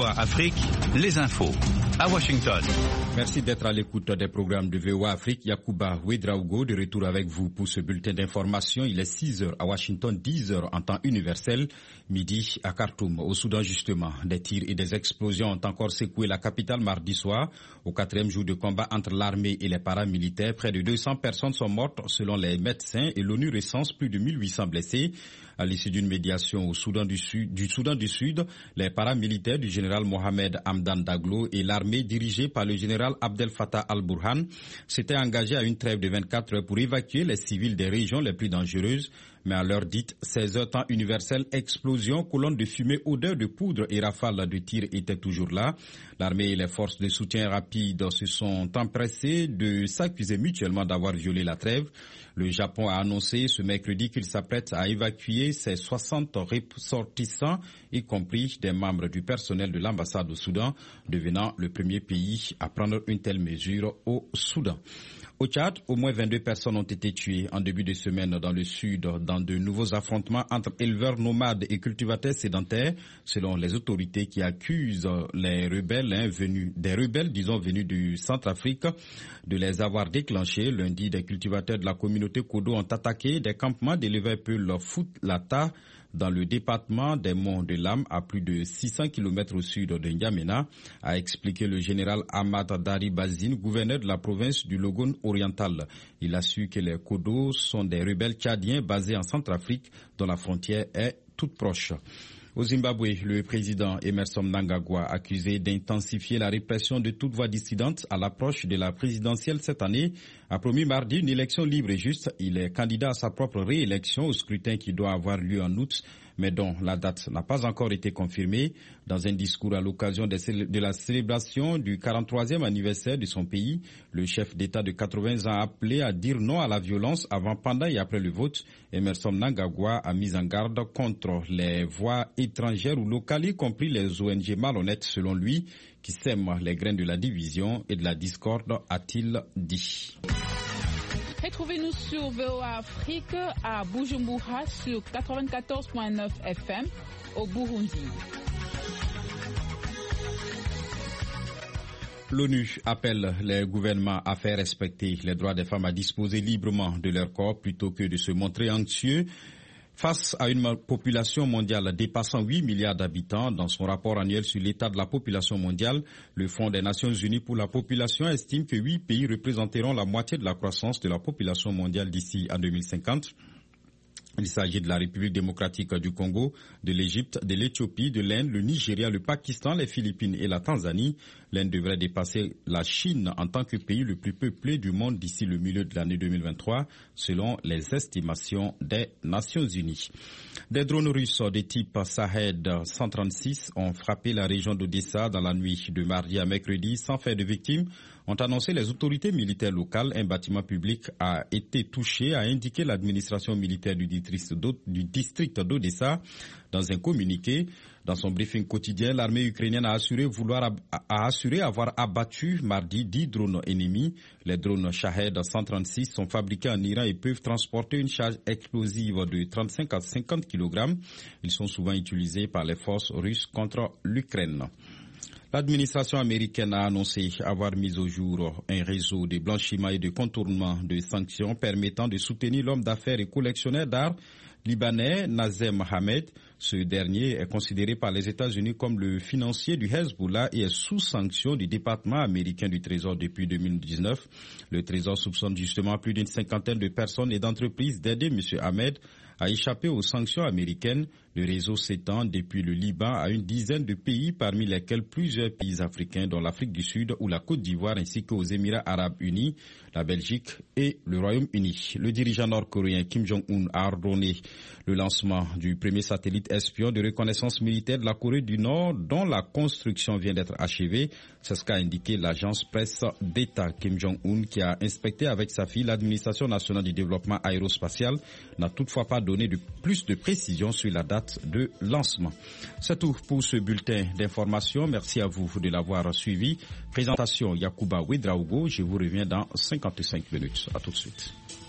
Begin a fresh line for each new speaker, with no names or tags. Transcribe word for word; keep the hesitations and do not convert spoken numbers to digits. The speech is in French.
V O A Afrique, les infos à Washington.
Merci d'être à l'écoute des programmes de V O A Afrique. Yacouba Ouedraogo de retour avec vous pour ce bulletin d'information. Il est six heures à Washington, dix heures en temps universel, midi à Khartoum. Au Soudan justement, des tirs et des explosions ont encore secoué la capitale mardi soir. Au quatrième jour de combat entre l'armée et les paramilitaires, près de deux cents personnes sont mortes selon les médecins et l'ONU recense plus de mille huit cents blessés. À l'issue d'une médiation au Soudan du Sud, du Soudan du Sud, les paramilitaires du général Mohamed Hamdan Daglo et l'armée dirigée par le général Abdel Fattah al-Burhan s'étaient engagés à une trêve de vingt-quatre heures pour évacuer les civils des régions les plus dangereuses. Mais à l'heure dite, seize heures temps universel, explosion, colonne de fumée, odeur de poudre et rafales de tir étaient toujours là. L'armée et les forces de soutien rapide se sont empressées de s'accuser mutuellement d'avoir violé la trêve. Le Japon a annoncé ce mercredi qu'il s'apprête à évacuer ses soixante ressortissants, y compris des membres du personnel de l'ambassade au Soudan, devenant le premier pays à prendre une telle mesure au Soudan. Au Tchad, au moins vingt-deux personnes ont été tuées en début de semaine dans le sud dans de nouveaux affrontements entre éleveurs nomades et cultivateurs sédentaires, selon les autorités qui accusent les rebelles hein, venus, des rebelles disons venus du Centrafrique de les avoir déclenchés. Lundi, des cultivateurs de la communauté Kodo ont attaqué des campements d'éleveurs Peul Fout-Lata dans le département des Monts de Lam, à plus de six cents kilomètres au sud de N'Djamena, a expliqué le général Ahmad Dari Bazine, gouverneur de la province du Logone oriental. Il a su que les Kodo sont des rebelles tchadiens basés en Centrafrique, dont la frontière est toute proche. Au Zimbabwe, le président Emmerson Mnangagwa, accusé d'intensifier la répression de toute voix dissidente à l'approche de la présidentielle cette année, a promis mardi une élection libre et juste. Il est candidat à sa propre réélection au scrutin qui doit avoir lieu en août, mais dont la date n'a pas encore été confirmée. Dans un discours à l'occasion de la célébration du quarante-troisième anniversaire de son pays, le chef d'État de quatre-vingts ans a appelé à dire non à la violence avant, pendant et après le vote. Emmerson Mnangagwa a mis en garde contre les voix étrangères ou locales, y compris les O N G malhonnêtes, selon lui, qui sèment les graines de la division et de la discorde, a-t-il dit.
Retrouvez-nous sur V O A Afrique à Bujumbura sur quatre-vingt-quatorze virgule neuf F M au Burundi.
L'ONU appelle les gouvernements à faire respecter les droits des femmes à disposer librement de leur corps plutôt que de se montrer anxieux face à une population mondiale dépassant huit milliards d'habitants. Dans son rapport annuel sur l'état de la population mondiale, le Fonds des Nations Unies pour la population estime que huit pays représenteront la moitié de la croissance de la population mondiale d'ici à deux mille cinquante. Il s'agit de la République démocratique du Congo, de l'Égypte, de l'Éthiopie, de l'Inde, le Nigeria, le Pakistan, les Philippines et la Tanzanie. L'Inde devrait dépasser la Chine en tant que pays le plus peuplé du monde d'ici le milieu de l'année deux mille vingt-trois, selon les estimations des Nations Unies. Des drones russes de type Shahed cent trente-six ont frappé la région d'Odessa dans la nuit de mardi à mercredi sans faire de victimes, ont annoncé les autorités militaires locales. Un bâtiment public a été touché, a indiqué l'administration militaire du district d'Odessa dans un communiqué. Dans son briefing quotidien, l'armée ukrainienne a assuré vouloir a assuré avoir abattu mardi dix drones ennemis. Les drones Shahed cent trente-six sont fabriqués en Iran et peuvent transporter une charge explosive de trente-cinq à cinquante kilogrammes. Ils sont souvent utilisés par les forces russes contre l'Ukraine. L'administration américaine a annoncé avoir mis au jour un réseau de blanchiment et de contournement de sanctions permettant de soutenir l'homme d'affaires et collectionneur d'art libanais Nazem Mohamed. Ce dernier est considéré par les États-Unis comme le financier du Hezbollah et est sous sanction du département américain du Trésor depuis deux mille dix-neuf. Le Trésor soupçonne justement plus d'une cinquantaine de personnes et d'entreprises d'aider M. Ahmed à échapper aux sanctions américaines. Le réseau s'étend depuis le Liban à une dizaine de pays, parmi lesquels plusieurs pays africains, dont l'Afrique du Sud ou la Côte d'Ivoire, ainsi qu'aux Émirats arabes unis, la Belgique et le Royaume-Uni. Le dirigeant nord-coréen Kim Jong-un a ordonné le lancement du premier satellite espion de reconnaissance militaire de la Corée du Nord, dont la construction vient d'être achevée. C'est ce qu'a indiqué l'agence presse d'État. Kim Jong-un, qui a inspecté avec sa fille l'administration nationale du développement aérospatial, n'a toutefois pas donné de plus de précisions sur la date de lancement. C'est tout pour ce bulletin d'information. Merci à vous de l'avoir suivi. Présentation Yacouba Ouedraogo. Je vous reviens dans cinquante-cinq minutes. À tout de suite.